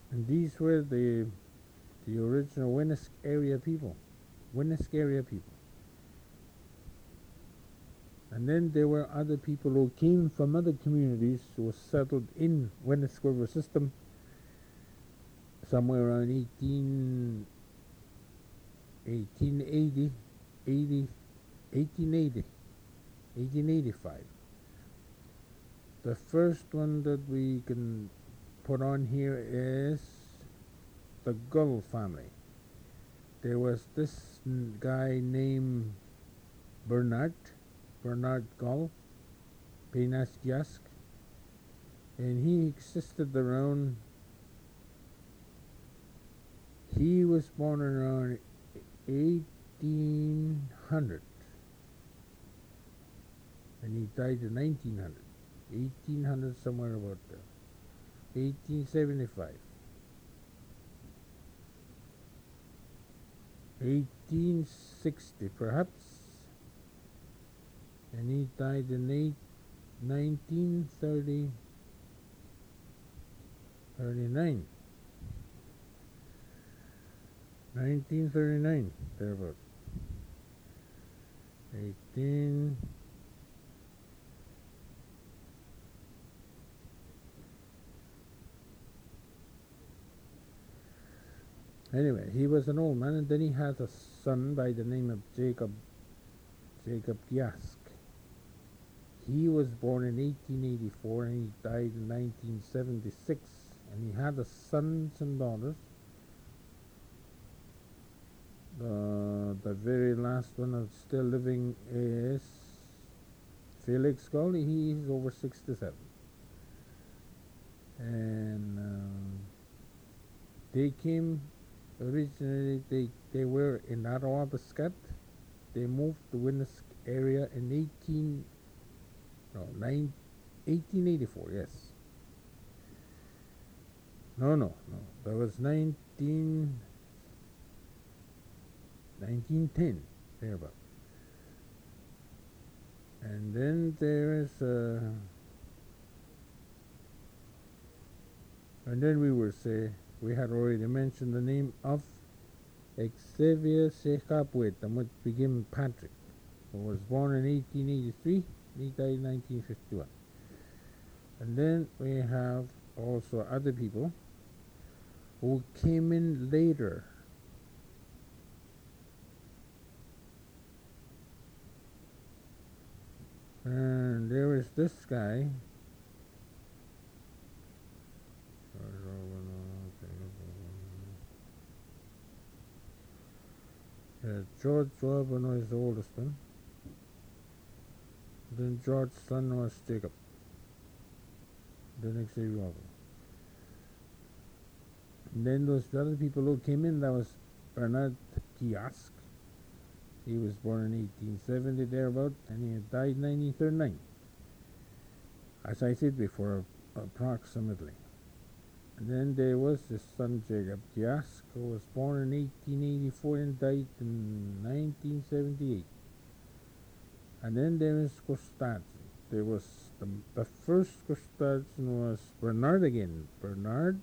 And these were the original Winnisk area people. Winnisk area people. And then there were other people who came from other communities who were settled in Winnisk River system somewhere around 1880, 1885. The first one that we can put on here is the Gull family. There was this guy named Bernard Gull, Penaskiask, and he existed around, he was born around 1800 and he died in 1900. 1800 somewhere about there. 1875. 1860 perhaps, and he died in 1939. 1939, thereabout. 18. Anyway, he was an old man, and then he had a son by the name of Jacob Gyask. He was born in 1884 and he died in 1976. And he had sons and daughters. The very last one that's still living is Felix Gull. He's over 67. And they came originally, they were in Atawabaskat. They moved to Winnisk area in 1884, yes. No, that was 1910, thereabout. And then there is and then we had already mentioned the name of Xavier Sekapuet, and would begin Patrick, who was born in 1883, he died in 1951. And then we have also other people who came in later. And there is this guy. George Robinson is the oldest one. Then George's son was Jacob. The next day Robin. And then those other people who came in, that was Bernard Kiask. He was born in 1870 thereabout, and he died in 1939. As I said before, approximately. And then there was his son Jacob Kiask, who was born in 1884 and died in 1978. And then there is Kostadze. There was the first Kostadze was Bernard again. Bernard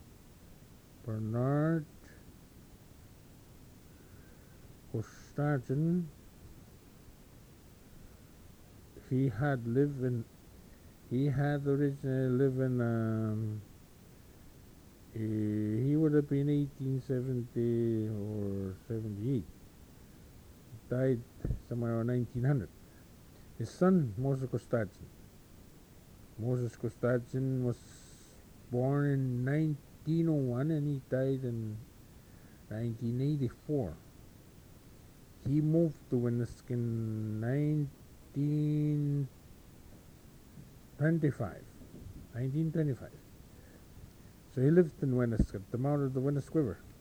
Kostadze. He had originally lived in he would have been 1870 or 78. Died somewhere around 1900. His son, Moses Kostadze. Moses Kostadze was born in 1901 and he died in 1984. He moved to Winnisk in 1925. So he lived in Winnisk at the mouth of the Winnisk River.